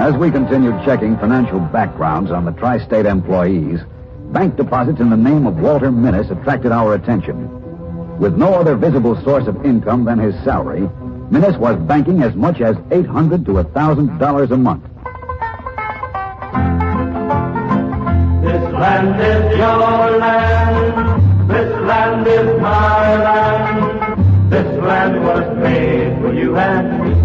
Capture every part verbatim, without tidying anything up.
As we continued checking financial backgrounds on the tri-state employees, bank deposits in the name of Walter Minnis attracted our attention. With no other visible source of income than his salary, Minnis was banking as much as eight hundred to one thousand dollars a month. This land is your land. This land is my land. This land was made for you and me.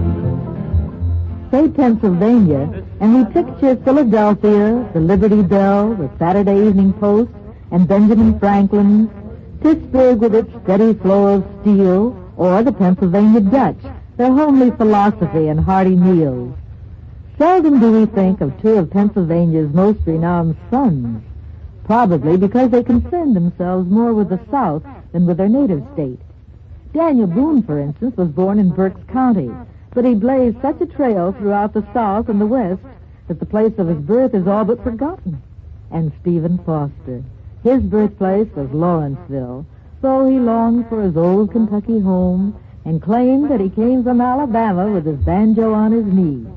Say Pennsylvania, and we picture Philadelphia, the Liberty Bell, the Saturday Evening Post, and Benjamin Franklin, Pittsburgh with its steady flow of steel, or the Pennsylvania Dutch, their homely philosophy and hearty meals. Seldom do we think of two of Pennsylvania's most renowned sons, probably because they concern themselves more with the South than with their native state. Daniel Boone, for instance, was born in Berks County, but he blazed such a trail throughout the South and the West that the place of his birth is all but forgotten. And Stephen Foster, his birthplace was Lawrenceville, though he longed for his old Kentucky home and claimed that he came from Alabama with his banjo on his knee.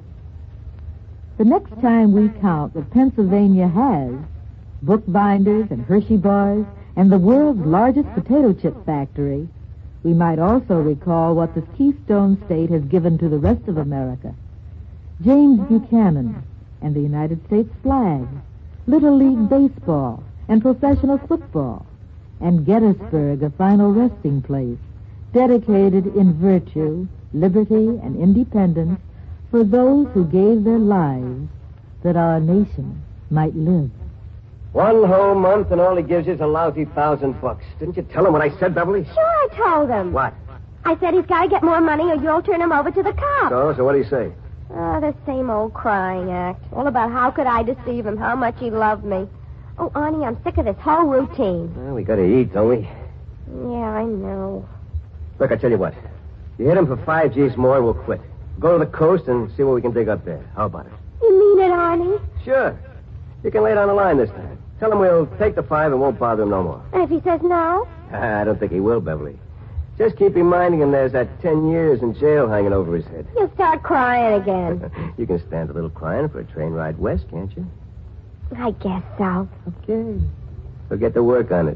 The next time we count what Pennsylvania has, bookbinders and Hershey bars and the world's largest potato chip factory, we might also recall what this Keystone State has given to the rest of America. James Buchanan and the United States flag, Little League baseball and professional football, and Gettysburg, a final resting place, dedicated in virtue, liberty, and independence for those who gave their lives that our nation might live. One whole month and all he gives you is a lousy thousand bucks. Didn't you tell him what I said, Beverly? Sure, I told him. What? I said he's got to get more money or you'll turn him over to the cops. So, so what do you say? Oh, the same old crying act. All about how could I deceive him, how much he loved me. Oh, Arnie, I'm sick of this whole routine. Well, we gotta eat, don't we? Yeah, I know. Look, I tell you what. You hit him for five G's more and we'll quit. Go to the coast and see what we can dig up there. How about it? You mean it, Arnie? Sure. You can lay down the line this time. Tell him we'll take the five and won't bother him no more. And if he says no? I don't think he will, Beverly. Just keep reminding him there's that ten years in jail hanging over his head. He'll start crying again. You can stand a little crying for a train ride west, can't you? I guess so. Okay. So get to work on it.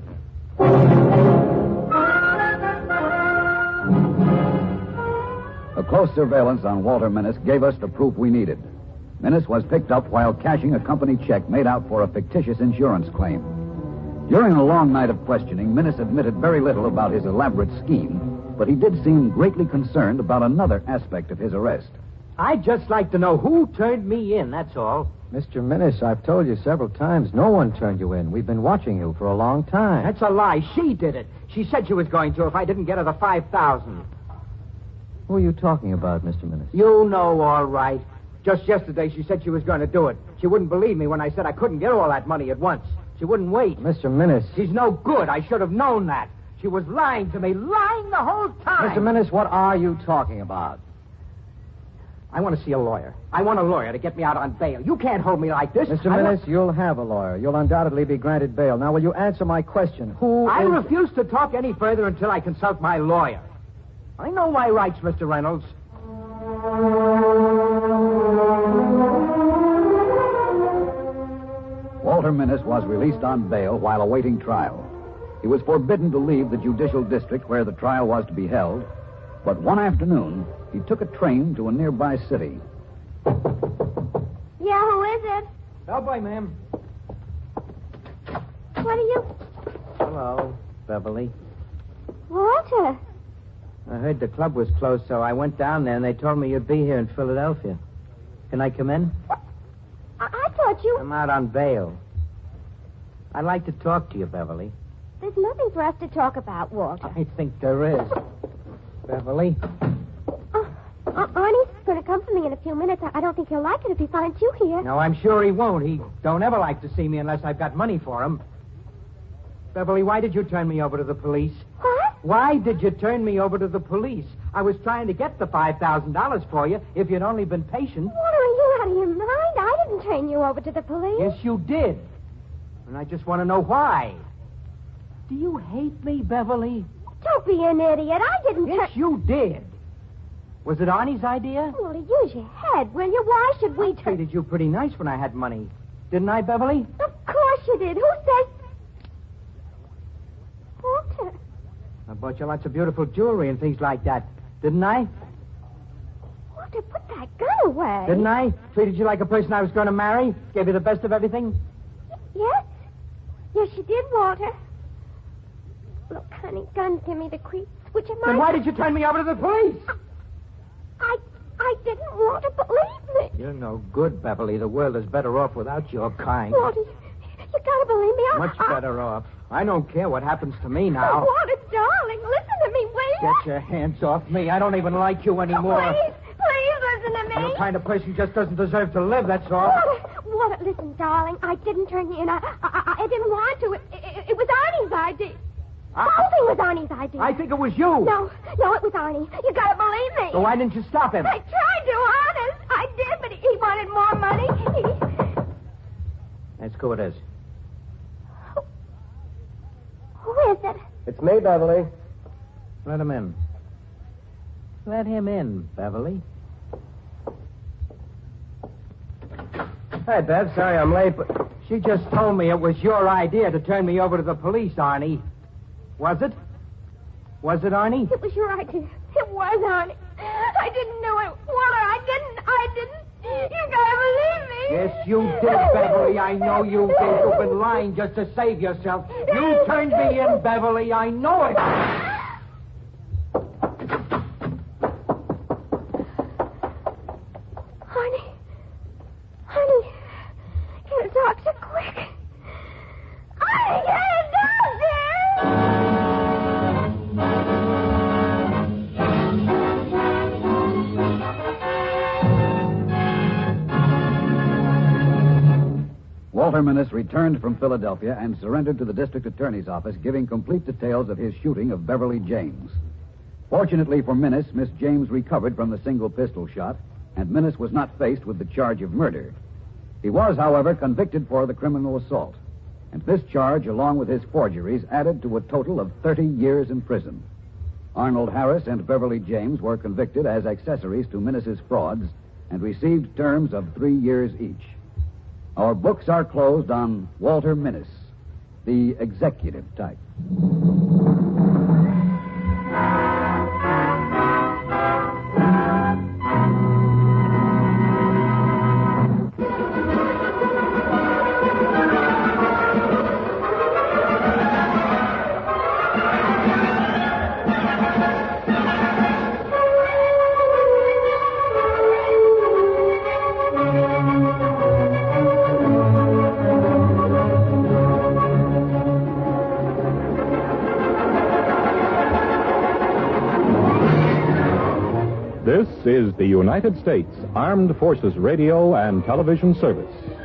A close surveillance on Walter Minnis gave us the proof we needed. Minnis was picked up while cashing a company check made out for a fictitious insurance claim. During a long night of questioning, Minnis admitted very little about his elaborate scheme, but he did seem greatly concerned about another aspect of his arrest. I'd just like to know who turned me in, that's all. Mister Minnis, I've told you several times, no one turned you in. We've been watching you for a long time. That's a lie. She did it. She said she was going to if I didn't get her the five thousand. Who are you talking about, Mister Minnis? You know all right. Just yesterday she said she was going to do it. She wouldn't believe me when I said I couldn't get all that money at once. She wouldn't wait. Mister Minnis. She's no good. I should have known that. She was lying to me, lying the whole time. Mister Minnis, what are you talking about? I want to see a lawyer. I want a lawyer to get me out on bail. You can't hold me like this. Mister I Minnis, want... you'll have a lawyer. You'll undoubtedly be granted bail. Now, will you answer my question? Who I is... refuse to talk any further until I consult my lawyer. I know my rights, Mister Reynolds. Walter Minnis was released on bail while awaiting trial. He was forbidden to leave the judicial district where the trial was to be held, but one afternoon, he took a train to a nearby city. Yeah, who is it? Bellboy, ma'am. What are you... Hello, Beverly. Walter. I heard the club was closed, so I went down there, and they told me you'd be here in Philadelphia. Can I come in? I, I thought you... I'm out on bail. I'd like to talk to you, Beverly. There's nothing for us to talk about, Walter. I think there is. Beverly? Uh, uh, Arnie's going to come for me in a few minutes. I, I don't think he'll like it if he finds you here. No, I'm sure he won't. He don't ever like to see me unless I've got money for him. Beverly, why did you turn me over to the police? What? Why did you turn me over to the police? I was trying to get the five thousand dollars for you if you'd only been patient. Walter, are you out of your mind? I didn't turn you over to the police. Yes, you did. And I just want to know why. Do you hate me, Beverly? Don't be an idiot. I didn't Yes, turn... you did. Was it Arnie's idea? Well, use your head, will you? Why should we I turn... treated you pretty nice when I had money. Didn't I, Beverly? Of course you did. Who says... Walter. I bought you lots of beautiful jewelry and things like that. Didn't I? Walter, put that gun away. Didn't I? Treated you like a person I was going to marry? Gave you the best of everything? Yes. Yes, you did, Walter. Look, honey, guns give me the creeps. Would you mind... Then why did you turn me over to the police? I... I didn't want to believe me. You're no good, Beverly. The world is better off without your kind. Walter, you, you gotta believe me. I, Much I, better off. I don't care what happens to me Oh, now. Walter, darling, listen to me, will you? Get your hands off me. I don't even like you anymore. Please, please listen to me. Your kind of person just doesn't deserve to live, that's all. Walter, Walter, listen, darling. I didn't turn you in. I, I, I didn't want to. It, it, it was Arnie's idea. I- The whole thing was Arnie's idea. I think it was you. No, no, it was Arnie. You gotta believe me. So why didn't you stop him? I tried to, honest. I did, but he, he wanted more money. He... That's who it is. Who is it? It's me, Beverly. Let him in. Let him in, Beverly. Hi, Bev. Sorry I'm late, but... She just told me it was your idea to turn me over to the police, Arnie. Was it? Was it, Arnie? It was your idea. It was, Arnie. I didn't know it. Walter, I didn't. I didn't. You gotta believe me. Yes, you did, Beverly. I know you did. You've been lying just to save yourself. You turned me in, Beverly. I know it. Honey. Honey. Get a doctor quick. Honey, get a doctor! Walter Minnis returned from Philadelphia and surrendered to the district attorney's office, giving complete details of his shooting of Beverly James. Fortunately for Minnis, Miss James recovered from the single pistol shot, and Minnis was not faced with the charge of murder. He was, however, convicted for the criminal assault, and this charge, along with his forgeries, added to a total of thirty years in prison. Arnold Harris and Beverly James were convicted as accessories to Minnis's frauds and received terms of three years each. Our books are closed on Walter Minnis, the executive type. This is the United States Armed Forces Radio and Television Service.